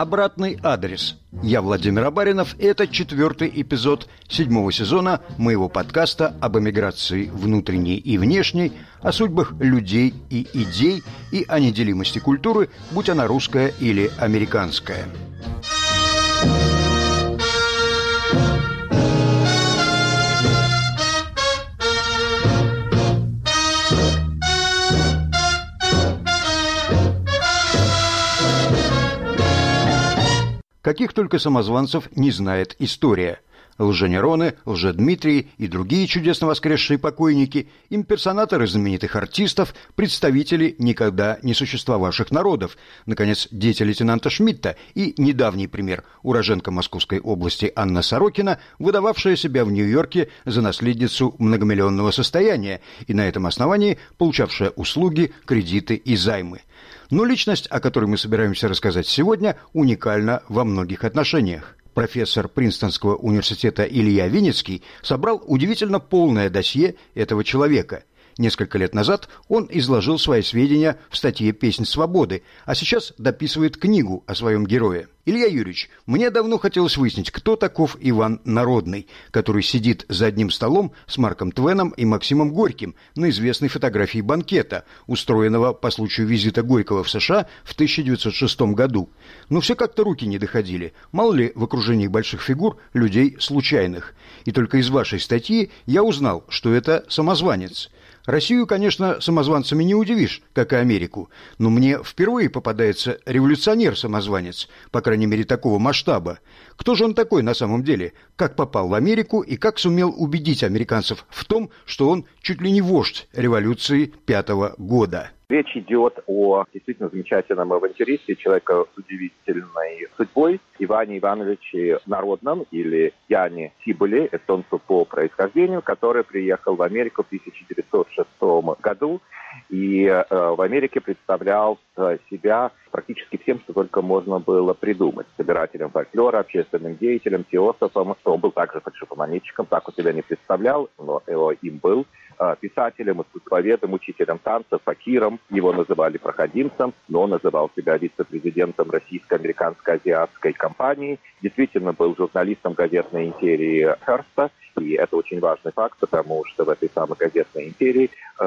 Обратный адрес. Я Владимир Абаринов, и это 4-й эпизод 7-го сезона моего подкаста об эмиграции внутренней и внешней, о судьбах людей и идей и о неделимости культуры, будь она русская или американская. Каких только самозванцев не знает история. Лженероны, Лжедмитрии и другие чудесно воскресшие покойники, имперсонаторы знаменитых артистов, представители никогда не существовавших народов, наконец, дети лейтенанта Шмидта и недавний пример уроженка Московской области Анна Сорокина, выдававшая себя в Нью-Йорке за наследницу многомиллионного состояния и на этом основании получавшая услуги, кредиты и займы. Но личность, о которой мы собираемся рассказать сегодня, уникальна во многих отношениях. Профессор Принстонского университета Илья Винницкий собрал удивительно полное досье этого человека. Несколько лет назад он изложил свои сведения в статье «Песнь свободы», а сейчас дописывает книгу о своем герое. Илья Юрьевич, мне давно хотелось выяснить, кто таков Иван Народный, который сидит за одним столом с Марком Твеном и Максимом Горьким на известной фотографии банкета, устроенного по случаю визита Горького в США в 1906 году. Но все как-то руки не доходили, мало ли в окружении больших фигур людей случайных. И только из вашей статьи я узнал, что это самозванец. Россию, конечно, самозванцами не удивишь, как и Америку, но мне впервые попадается революционер-самозванец, по крайней мере, такого масштаба. Кто же он такой на самом деле? Как попал в Америку и как сумел убедить американцев в том, что он чуть ли не вождь революции 5-го года? Речь идет о действительно замечательном авантюристе, человека с удивительной судьбой, Иване Ивановиче Народном, или Яне Цибуле, эстонцу по происхождению, который приехал в Америку в 1906 году и в Америке представлял себя практически всем, что только можно было придумать. Собирателем фольклора, общественным деятелем, теософом. Он был также фальшивомонетчиком, так он себя не представлял, но им был. Писателем, искусствоведом, учителем танца, факиром. Его называли проходимцем, но он называл себя вице-президентом российско-американско-азиатской компании. Действительно был журналистом газетной империи Херста. И это очень важный факт, потому что в этой самой газетной империи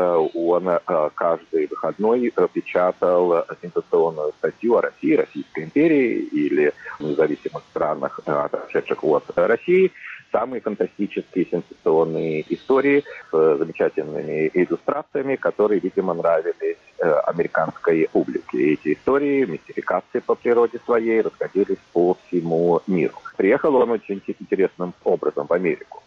он каждый выходной печатал сенсационную статью о России, Российской империи или независимых странах, отошедших от России. Самые фантастические, сенсационные истории с замечательными иллюстрациями, которые, видимо, нравились американской публике. И эти истории, мистификации по природе своей, расходились по всему миру. Приехал он очень интересным образом в Америку.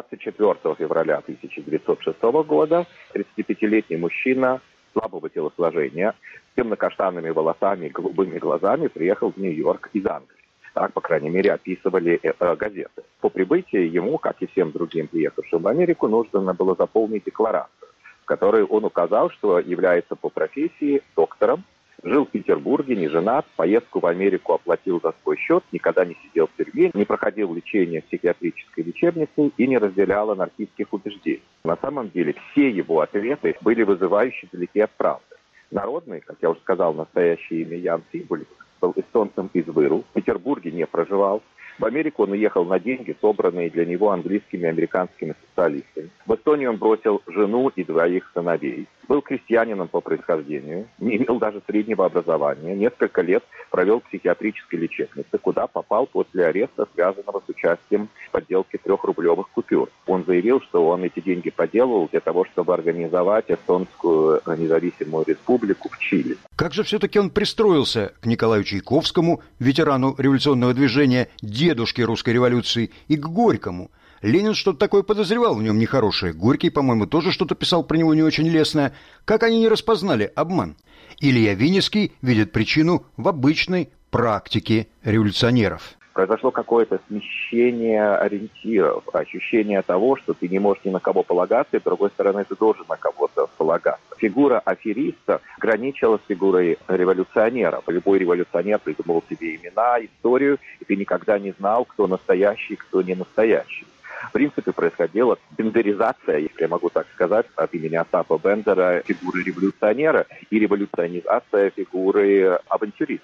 24 февраля 1906 года 35-летний мужчина слабого телосложения, с темно-каштанными волосами и голубыми глазами приехал в Нью-Йорк из Англии. Так, по крайней мере, описывали газеты. По прибытии ему, как и всем другим приехавшим в Америку, нужно было заполнить декларацию, в которой он указал, что является по профессии доктором, жил в Петербурге, не женат, поездку в Америку оплатил за свой счет, никогда не сидел в тюрьме, не проходил лечение в психиатрической лечебнице и не разделял анархистских убеждений. На самом деле все его ответы были вызывающе далеки от правды. Народный, как я уже сказал, настоящее имя Ян Цибуле, был эстонцем из Выру, в Петербурге не проживал. В Америку он уехал на деньги, собранные для него английскими и американскими социалистами. В Эстонии он бросил жену и 2 сыновей. Был крестьянином по происхождению, не имел даже среднего образования. Несколько лет провел в психиатрической лечебнице, куда попал после ареста, связанного с участием в подделке 3-рублевых купюр. Он заявил, что он эти деньги поделал для того, чтобы организовать эстонскую независимую республику в Чили. Как же все-таки он пристроился к Николаю Чайковскому, ветерану революционного движения, дедушке русской революции, и к Горькому? Ленин что-то такое подозревал в нем нехорошее. Горький, по-моему, тоже что-то писал про него не очень лестное. Как они не распознали обман? Илья Винницкий видит причину в обычной практике революционеров. Произошло какое-то смещение ориентиров, ощущение того, что ты не можешь ни на кого полагаться, и, с другой стороны, ты должен на кого-то полагаться. Фигура афериста граничила с фигурой революционера. Любой революционер придумывал себе имена, историю, и ты никогда не знал, кто настоящий, кто не настоящий. В принципе, происходила бендеризация, если я могу так сказать, от имени Остапа Бендера, фигуры революционера и революционизация фигуры авантюриста.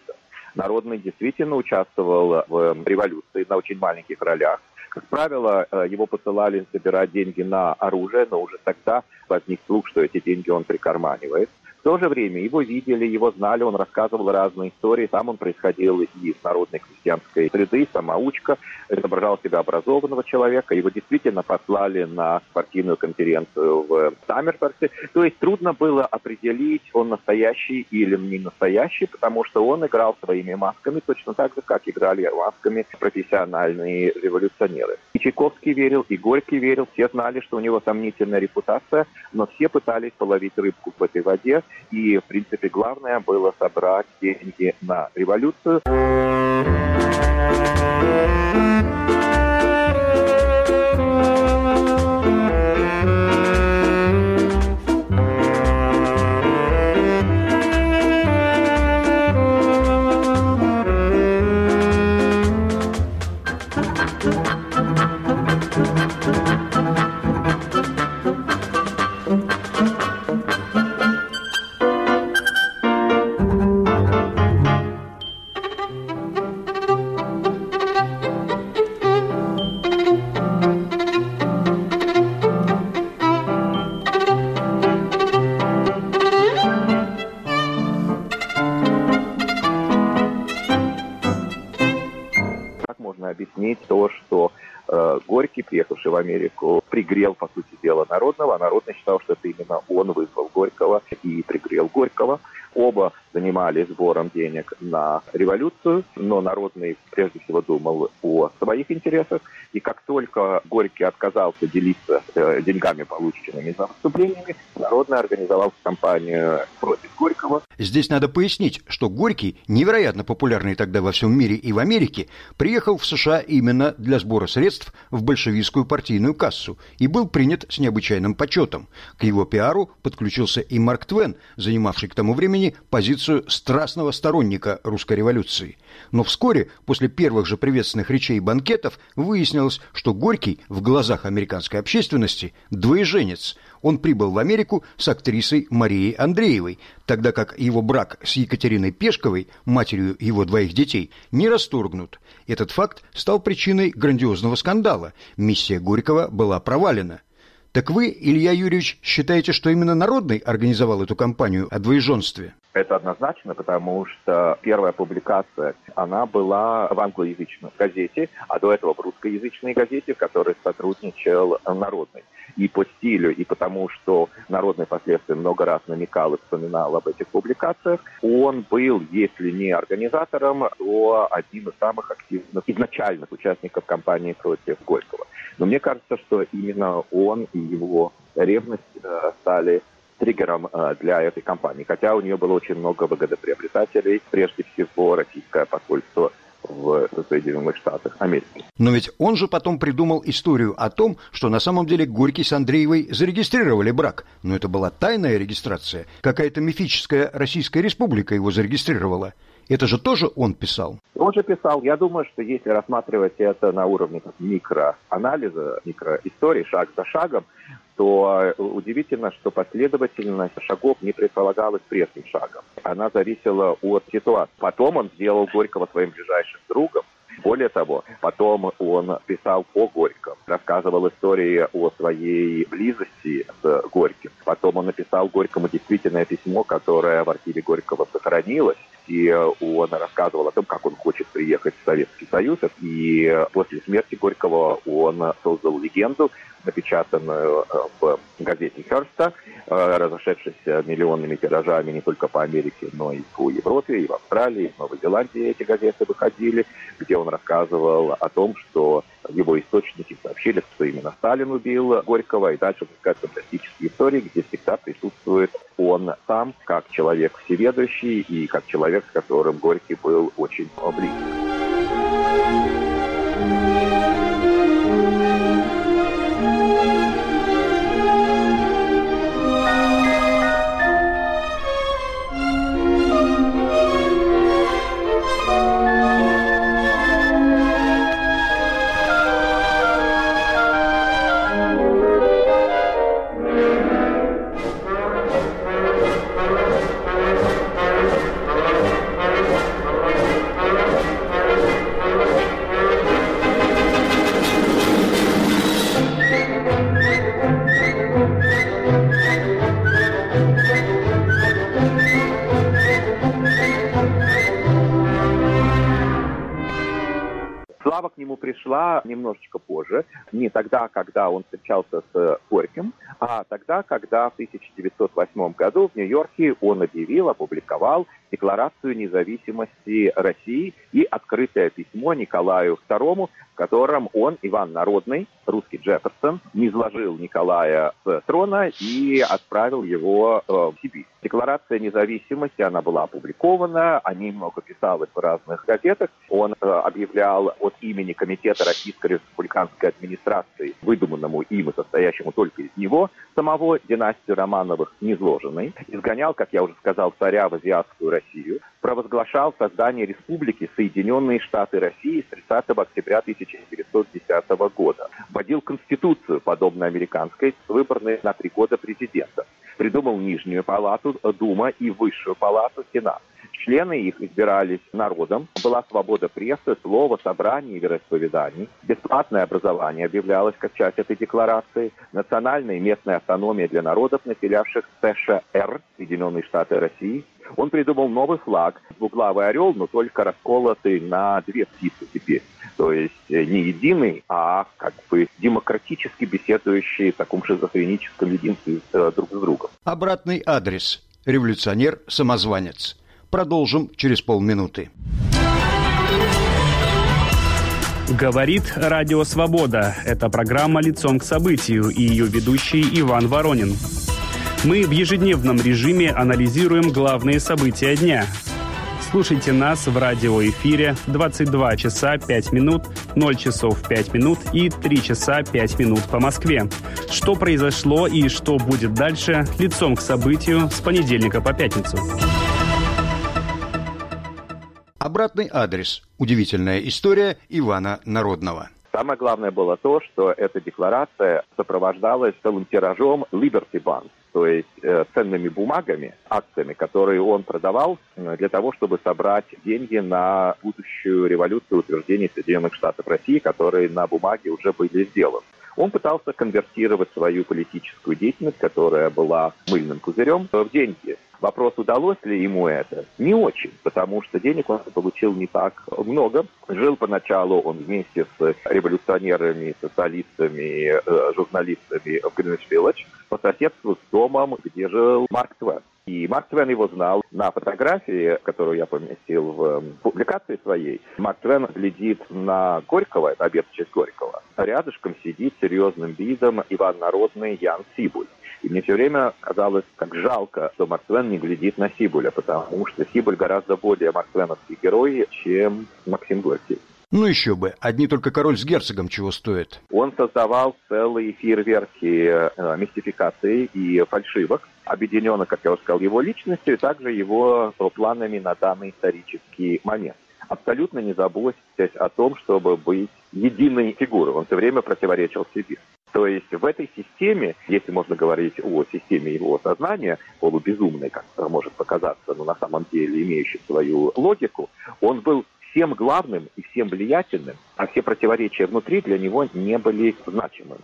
Народный действительно участвовал в революции на очень маленьких ролях. Как правило, его посылали собирать деньги на оружие, но уже тогда возник слух, что эти деньги он прикарманивает. В то же время его видели, его знали, он рассказывал разные истории. Сам он происходил из народной крестьянской среды, самоучка, изображал себя образованного человека. Его действительно послали на партийную конференцию в Саммерфорте. То есть трудно было определить, он настоящий или не настоящий, потому что он играл своими масками точно так же, как играли масками профессиональные революционеры. И Чайковский верил, и Горький верил, все знали, что у него сомнительная репутация, но все пытались половить рыбку в этой воде. И, в принципе, главное было собрать деньги на революцию. Объяснить то, что Горький, приехавший в Америку, пригрел, по сути дела, Народного, а Народный считал, что это именно он вызвал Горького и пригрел Горького. Оба занимались сбором денег на революцию, но Народный прежде всего думал о своих интересах. И как только Горький отказался делиться деньгами, полученными за выступлениями, Народный организовал кампанию против Горького. Здесь надо пояснить, что Горький, невероятно популярный тогда во всем мире и в Америке, приехал в США именно для сбора средств в большевистскую партийную кассу и был принят с необычайным почетом. К его пиару подключился и Марк Твен, занимавший к тому времени позицию страстного сторонника русской революции. Но вскоре, после первых же приветственных речей и банкетов, выяснилось, что Горький в глазах американской общественности двоеженец. Он прибыл в Америку с актрисой Марией Андреевой, тогда как его брак с Екатериной Пешковой, матерью его двоих детей, не расторгнут. Этот факт стал причиной грандиозного скандала. Миссия Горького была провалена. Так вы, Илья Юрьевич, считаете, что именно Народный организовал эту кампанию о двоеженстве? Это однозначно, потому что первая публикация, она была в англоязычной газете, а до этого в русскоязычной газете, в которой сотрудничал Народный. И по стилю, и потому что Народный впоследствии много раз намекал и вспоминал об этих публикациях, он был, если не организатором, то одним из самых активных изначальных участников кампании против Горького. Но мне кажется, что именно он и его ревность стали триггером для этой кампании. Хотя у нее было очень много выгодоприобретателей, прежде всего российское посольство в Соединенных Штатах Америки. Но ведь он же потом придумал историю о том, что на самом деле Горький с Андреевой зарегистрировали брак. Но это была тайная регистрация. Какая-то мифическая Российская Республика его зарегистрировала. Это же тоже он писал? Он же писал. Я думаю, что если рассматривать это на уровне микроанализа, микроистории, шаг за шагом, то удивительно, что последовательность шагов не предполагалась прежним шагом. Она зависела от ситуации. Потом он сделал Горького своим ближайшим другом. Более того, потом он писал о Горьком, рассказывал истории о своей близости с Горьким. Потом он написал Горькому действительное письмо, которое в архиве Горького сохранилось. И он рассказывал о том, как он хочет приехать в Советский Союз. И после смерти Горького он создал легенду, напечатанную в газете «Херста», разошедшейся миллионными тиражами не только по Америке, но и по Европе, и в Австралии, и в Новой Зеландии эти газеты выходили, где он рассказывал о том, что его источники сообщили, что именно Сталин убил Горького, и дальше пускают фантастические истории, где всегда присутствует он сам, как человек всеведущий и как человек, с которым Горький был очень близок. пришла немножечко позже, не тогда, когда он встречался с Горьким, а тогда, когда в 1908 году в Нью-Йорке он опубликовал Декларацию независимости России и открытое письмо Николаю II, в котором он, Иван Народный, русский Джефферсон, низложил Николая с трона и отправил его в Сибирь. Декларация независимости, она была опубликована, о ней много писалось в разных газетах. Он объявлял от имени Комитета Российской республиканской администрации, выдуманному им и состоящему только из него, самого династию Романовых низложенной, изгонял, как я уже сказал, царя в азиатскую Россию, провозглашал создание республики Соединенные Штаты России с 30 октября 1910 года, вводил конституцию, подобно американской, с выборной на 3 года президента, придумал Нижнюю палату, Дума и Высшую палату, Сенат. Члены их избирались народом, была свобода прессы, слова, собраний и вероисповеданий, бесплатное образование объявлялось как часть этой декларации, национальная и местная автономия для народов, населявших США, Соединенные Штаты России. Он придумал новый флаг, двуглавый орел, но только расколотый на 2 птицы теперь. То есть не единый, а как бы демократически беседующий в таком шизофреническом единстве друг с другом. Обратный адрес. Революционер-самозванец. Продолжим через полминуты. Говорит Радио Свобода. Это программа «Лицом к событию» и ее ведущий Иван Воронин. Мы в ежедневном режиме анализируем главные события дня. Слушайте нас в радиоэфире 22 часа 5 минут, 0 часов 5 минут и 3 часа 5 минут по Москве. Что произошло и что будет дальше, лицом к событию с понедельника по пятницу. Обратный адрес. Удивительная история Ивана Народного. Самое главное было то, что эта декларация сопровождалась целым тиражом Liberty Bonds, то есть ценными бумагами, акциями, которые он продавал для того, чтобы собрать деньги на будущую революцию утверждения Соединенных Штатов России, которые на бумаге уже были сделаны. Он пытался конвертировать свою политическую деятельность, которая была мыльным пузырем, в деньги. Вопрос, удалось ли ему это? Не очень, потому что денег он получил не так много. Жил поначалу он вместе с революционерами, социалистами, журналистами в Гринвич-Виллидж по соседству с домом, где жил Марк Твен. И Марк Твен его знал. На фотографии, которую я поместил в публикации своей, Марк Твен глядит на Горького, это обед в честь Горького. Рядышком сидит серьезным видом Иван Народный, Ян Сибуль. И мне все время казалось, как жалко, что Марк Твен не глядит на Сибуля, потому что Сибуль гораздо более марк-твеновский герой, чем Максим Горький. Ну еще бы, одни только король с герцогом чего стоят. Он создавал целые фейерверки мистификаций и фальшивок, объединенных, как я уже сказал, его личностью и также его планами на данный исторический момент. Абсолютно не заботясь о том, чтобы быть единой фигурой. Он все время противоречил себе. То есть в этой системе, если можно говорить о системе его сознания, полубезумной, как может показаться, но на самом деле имеющей свою логику, он был всем главным и всем влиятельным, а все противоречия внутри для него не были значимыми.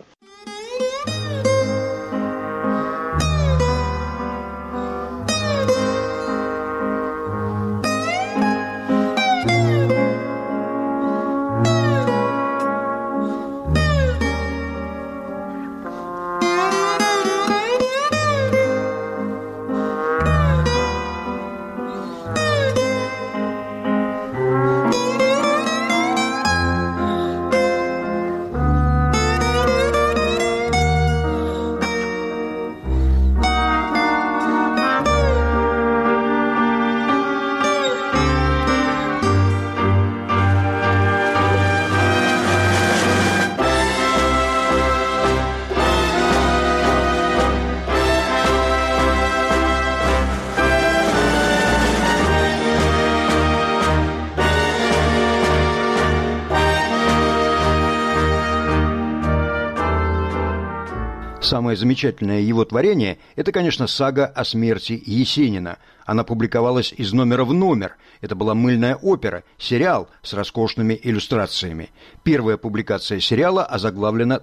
Самое замечательное его творение – это, конечно, сага о смерти Есенина. Она публиковалась из номера в номер. Это была мыльная опера, сериал с роскошными иллюстрациями. Первая публикация сериала озаглавлена так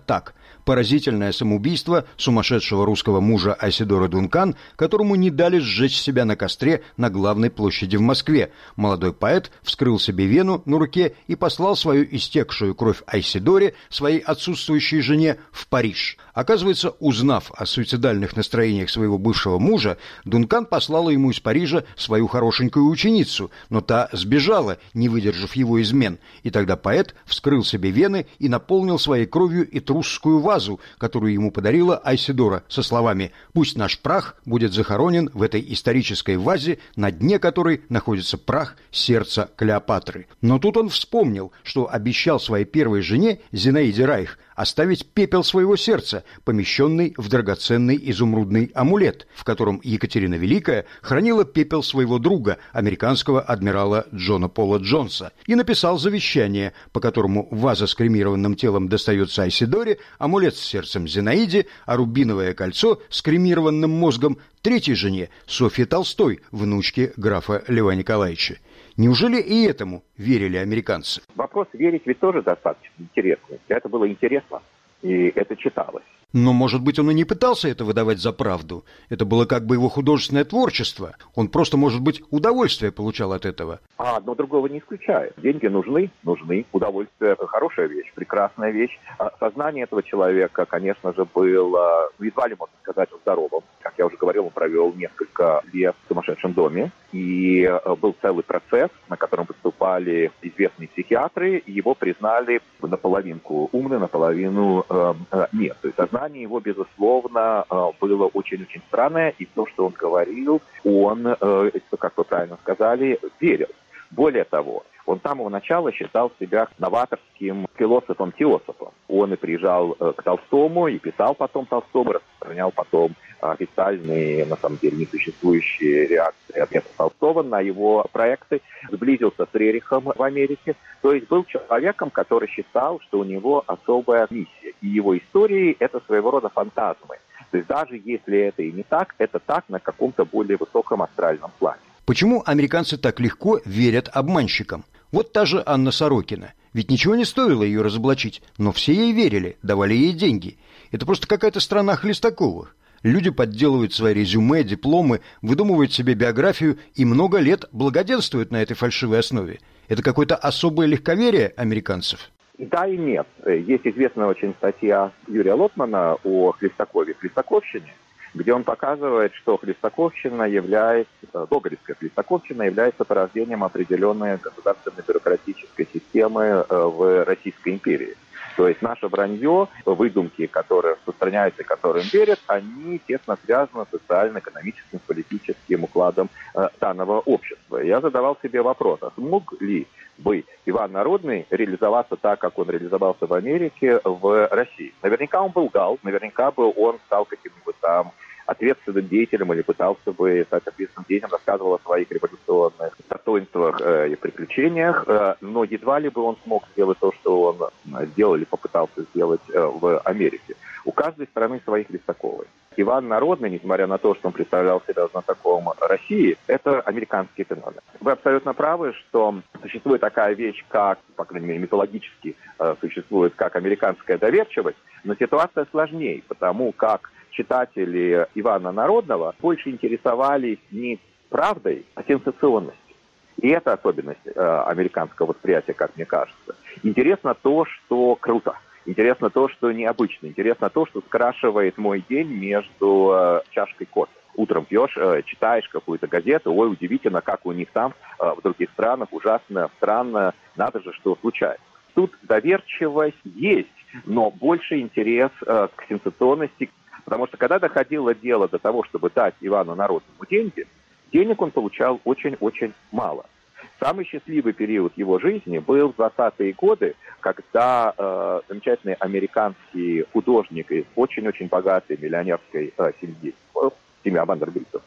Поразительное самоубийство сумасшедшего русского мужа Айседора Дункан, которому не дали сжечь себя на костре на главной площади в Москве. Молодой поэт вскрыл себе вену на руке и послал свою истекшую кровь Айседоре, своей отсутствующей жене, в Париж. Оказывается, узнав о суицидальных настроениях своего бывшего мужа, Дункан послала ему из Парижа свою хорошенькую ученицу, но та сбежала, не выдержав его измен. И тогда поэт вскрыл себе вены и наполнил своей кровью этрусскую вазу, которую ему подарила Айседора, со словами «Пусть наш прах будет захоронен в этой исторической вазе, на дне которой находится прах сердца Клеопатры». Но тут он вспомнил, что обещал своей первой жене, Зинаиде Райх, оставить пепел своего сердца, помещенный в драгоценный изумрудный амулет, в котором Екатерина Великая хранила пепел своего друга, американского адмирала Джона Пола Джонса, и написал завещание, по которому ваза с кремированным телом достается Айседоре, амулет с сердцем Зинаиде, а рубиновое кольцо с кремированным мозгом третьей жене, Софье Толстой, внучке графа Льва Николаевича. Неужели и этому верили американцы? Вопрос верить ведь тоже достаточно интересный. Это было интересно, и это читалось. Но, может быть, он и не пытался это выдавать за правду. Это было как бы его художественное творчество. Он просто, может быть, удовольствие получал от этого. Но другого не исключает. Деньги нужны. Удовольствие – хорошая вещь, прекрасная вещь. Сознание этого человека, конечно же, было, едва ли можно сказать, здоровым. Как я уже говорил, он провел несколько лет в сумасшедшем доме. И был целый процесс, на котором выступали известные психиатры. И его признали наполовину умным, наполовину нет. То есть сознание его, безусловно, было очень-очень странное. И то, что он говорил, он, как вы правильно сказали, верил. Более того, он с самого начала считал себя новаторским философом-теософом. Он и приезжал к Толстому, и писал потом Толстому, распространял потом официальные, на самом деле, несуществующие реакции ответа Толстого на его проекты, сблизился с Рерихом в Америке. То есть был человеком, который считал, что у него особая миссия. И его истории – это своего рода фантазмы. То есть даже если это и не так, это так на каком-то более высоком астральном плане. Почему американцы так легко верят обманщикам? Вот та же Анна Сорокина. Ведь ничего не стоило ее разоблачить, но все ей верили, давали ей деньги. Это просто какая-то страна Хлестаковых. Люди подделывают свои резюме, дипломы, выдумывают себе биографию и много лет благоденствуют на этой фальшивой основе. Это какое-то особое легковерие американцев? Да и нет. Есть известная очень статья Юрия Лотмана о Хлестакове, Хлестаковщине, где он показывает, что Хлестаковщина является, гоголевская Хлестаковщина является порождением определенной государственной бюрократической системы в Российской империи. То есть наше вранье, выдумки, которые распространяются и которым верят, они тесно связаны с социально-экономическим, политическим укладом данного общества. Я задавал себе вопрос, а смог ли бы Иван Народный реализоваться так, как он реализовался в Америке, в России? Наверняка он был гал, наверняка бы он стал каким-нибудь там ответственным деятелем или пытался бы стать ответственным деятелем, рассказывал о своих революционных достоинствах и приключениях, но едва ли бы он смог сделать то, что он сделал или попытался сделать в Америке. У каждой страны свои Хлестаковы. Иван Народный, несмотря на то, что он представлял себя знатоком России, это американский феномен. Вы абсолютно правы, что существует такая вещь, как, по крайней мере, мифологически существует, как американская доверчивость, но ситуация сложнее, потому как читатели Ивана Народного больше интересовались не правдой, а сенсационностью. И это особенность американского восприятия, как мне кажется. Интересно то, что круто. Интересно то, что необычно. Интересно то, что скрашивает мой день между чашкой кофе. Утром пьешь, читаешь какую-то газету, ой, удивительно, как у них там, в других странах, ужасно, странно, надо же, что случается. Тут доверчивость есть, но больше интерес к сенсационности. Потому что когда доходило дело до того, чтобы дать Ивану Народному деньги, денег он получал очень-очень мало. Самый счастливый период его жизни был в 20-е годы, когда замечательный американский художник из очень-очень богатой миллионерской семьи, семья Вандербильтов,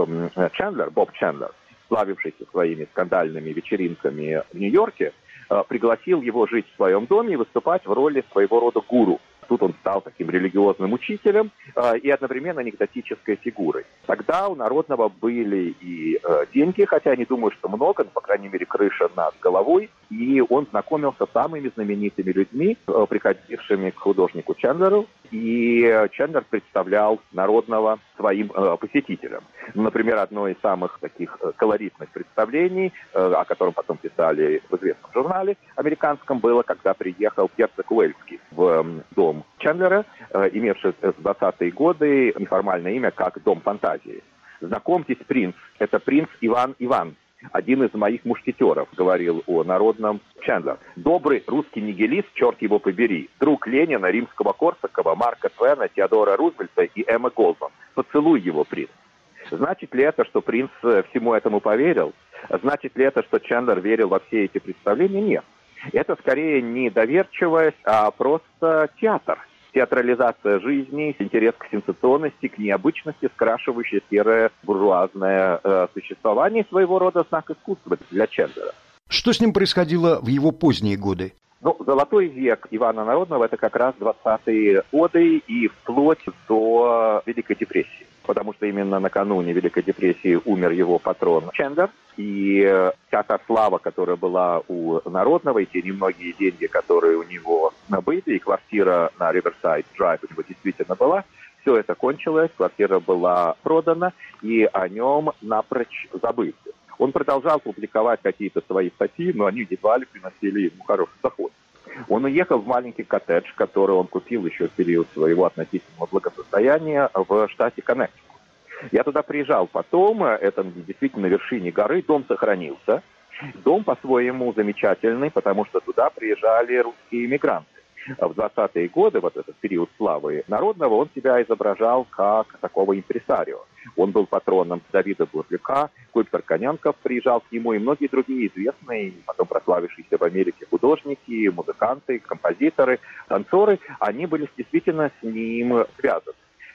Боб Чендлер, славившийся своими скандальными вечеринками в Нью-Йорке, пригласил его жить в своем доме и выступать в роли своего рода гуру. Тут он стал таким религиозным учителем и одновременно анекдотической фигурой. Тогда у Народного были и деньги, хотя я не думаю, что много, но, по крайней мере, крыша над головой. и он знакомился с самыми знаменитыми людьми, приходившими к художнику Чендлеру, и Чендлер представлял Народного своим посетителям. Например, одно из самых таких колоритных представлений, о котором потом писали в известном журнале американском, было, когда приехал герцог Уэльский в дом Чендлера, имевший в 20-е годы неформальное имя как «Дом фантазии». «Знакомьтесь, принц, это принц Иван Иван, один из моих мушкетеров», говорил о Народном Чендлер. «Добрый русский нигилист, черт его побери, друг Ленина, Римского-Корсакова, Марка Твена, Теодора Рузвельта и Эммы Голдман. Поцелуй его, принц». Значит ли это, что принц всему этому поверил? Значит ли это, что Чендлер верил во все эти представления? Нет. Это скорее не доверчивость, а просто театр. Театрализация жизни, интерес к сенсационности, к необычности, скрашивающая серое буржуазное существование, своего рода знак искусства для Чендлера. Что с ним происходило в его поздние годы? Золотой век Ивана Народного – это как раз 20-е годы и вплоть до Великой депрессии. Потому что именно накануне Великой депрессии умер его патрон Чендлер, и вся та слава, которая была у Народного, и те немногие деньги, которые у него были, и квартира на Riverside Drive у него действительно была, все это кончилось, квартира была продана, и о нем напрочь забыли. Он продолжал публиковать какие-то свои статьи, но они едва ли приносили ему хороший доход. Он уехал в маленький коттедж, который он купил еще в период своего относительного благосостояния в штате Коннектикут. Я туда приезжал потом, это действительно на вершине горы, дом сохранился. Дом по-своему замечательный, потому что туда приезжали русские иммигранты. В 20-е годы, вот этот период славы Народного, он себя изображал как такого импресарио. Он был патроном Давида Бурляка, Купер Коненков приезжал к нему, и многие другие известные, потом прославившиеся в Америке художники, музыканты, композиторы, танцоры, они были действительно с ним связаны.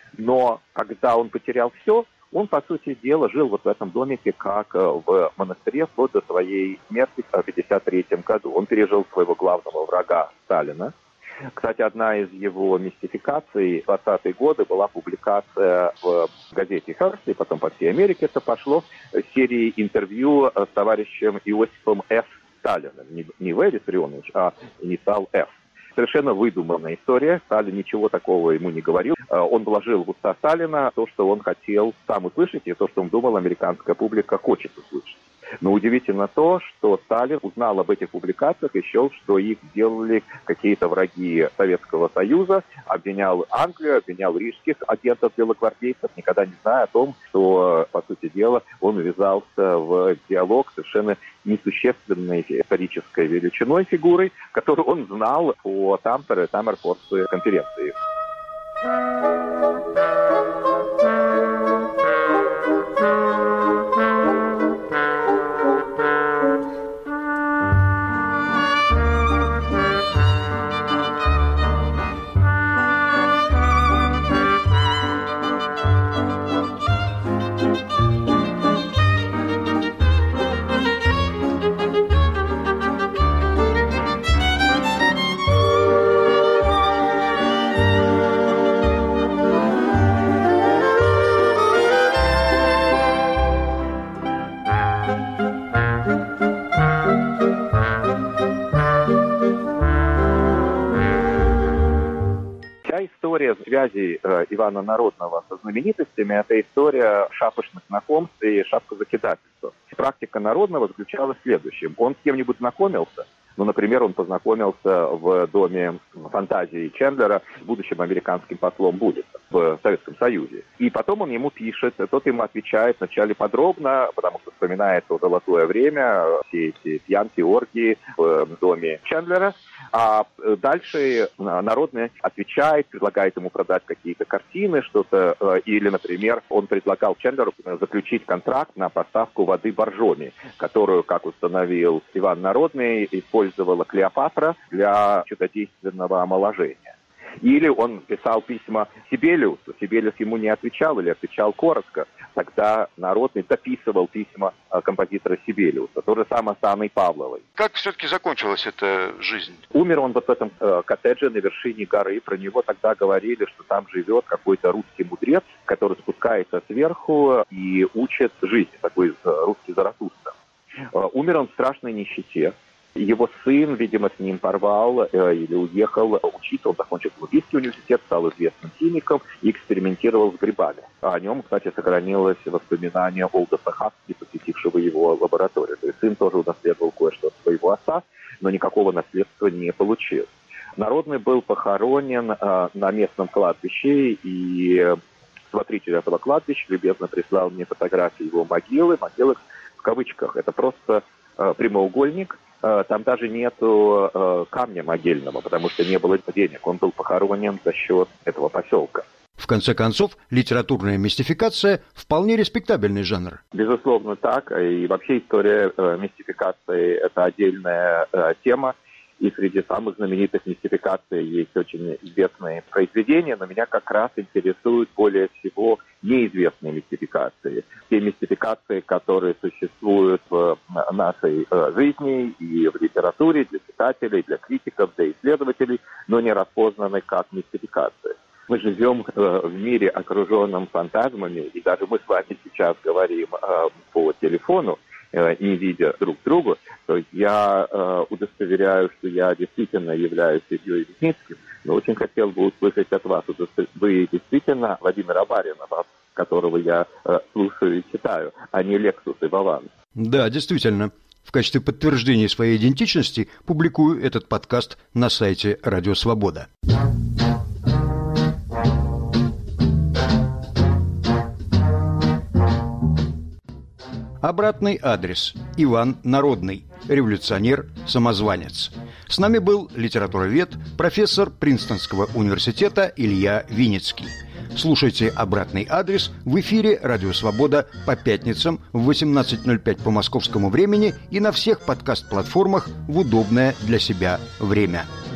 Но когда он потерял все, он, по сути дела, жил вот в этом домике, как в монастыре, вплоть до своей смерти в 1953 году. Он пережил своего главного врага Сталина. Кстати, одна из его мистификаций в 20-е годы была публикация в газете Hearst, и потом по всей Америке это пошло, серии интервью с товарищем Иосифом Ф. Сталиным. Не В. Виссарионович, а инициал Ф. Совершенно выдуманная история. Сталин ничего такого ему не говорил. Он вложил в уста Сталина то, что он хотел сам услышать, и то, что он думал, американская публика хочет услышать. Но удивительно то, что Сталин узнал об этих публикациях и счел, что их делали какие-то враги Советского Союза, обвинял Англию, обвинял рижских агентов-белогвардейцев, никогда не зная о том, что, по сути дела, он ввязался в диалог совершенно несущественной исторической величиной фигурой, которую он знал по Таммерфордской конференции. История связи Ивана Народного со знаменитостями – это история шапошных знакомств и шапкозакидательства. Практика Народного заключалась в следующем. Он с кем-нибудь знакомился, например, он познакомился в доме фантазии Чендлера с будущим американским послом Буллитом в Советском Союзе. И потом он ему пишет, тот ему отвечает вначале подробно, потому что вспоминает то золотое время, все эти пьянки, оргии в доме Чендлера. А дальше Народный отвечает, предлагает ему продать какие-то картины, что-то, или, например, он предлагал Чендлеру заключить контракт на поставку воды Боржоми, которую, как установил Иван Народный, использовала Клеопатра для чудодейственного омоложения. Или он писал письма Сибелиусу, Сибелиус ему не отвечал или отвечал коротко. Тогда Народный дописывал письма композитора Сибелиуса. То же самое с Анной Павловой. Как все-таки закончилась эта жизнь? Умер он вот в этом коттедже на вершине горы. Про него тогда говорили, что там живет какой-то русский мудрец, который спускается сверху и учит жизни, такой русский Заратустра. Умер он в страшной нищете. Его сын, видимо, с ним порвал или уехал учиться. Он закончил Колумбийский университет, стал известным химиком и экспериментировал с грибами. О нем, кстати, сохранилось воспоминание Олдоса Хаски, посетившего его лабораторию. То есть сын тоже унаследовал кое-что от своего отца, но никакого наследства не получил. Народный был похоронен на местном кладбище, и смотритель этого кладбища любезно прислал мне фотографии его могилы. Могилы в кавычках. Это просто прямоугольник. Там даже нету камня могильного, потому что не было денег. Он был похоронен за счет этого поселка. В конце концов, литературная мистификация – вполне респектабельный жанр. Безусловно, так. И вообще история мистификации – это отдельная тема. И среди самых знаменитых мистификаций есть очень известные произведения, но меня как раз интересуют более всего неизвестные мистификации. Те мистификации, которые существуют в нашей жизни и в литературе для читателей, для критиков, для исследователей, но не распознаны как мистификации. Мы живем в мире, окруженном фантазмами, и даже мы с вами сейчас говорим по телефону, не видя друг друга, то есть я удостоверяю, что я действительно являюсь Ильей Вязницким, но очень хотел бы услышать от вас, вы действительно Владимир Абаринов, которого я слушаю и читаю, а не Лексус и Вован. Да, действительно. В качестве подтверждения своей идентичности публикую этот подкаст на сайте Радио Свобода. Обратный адрес. Иван Народный. Революционер, самозванец. С нами был литературовед, профессор Принстонского университета Илья Винницкий. Слушайте «Обратный адрес» в эфире «Радио Свобода» по пятницам в 18:05 по московскому времени и на всех подкаст-платформах в удобное для себя время.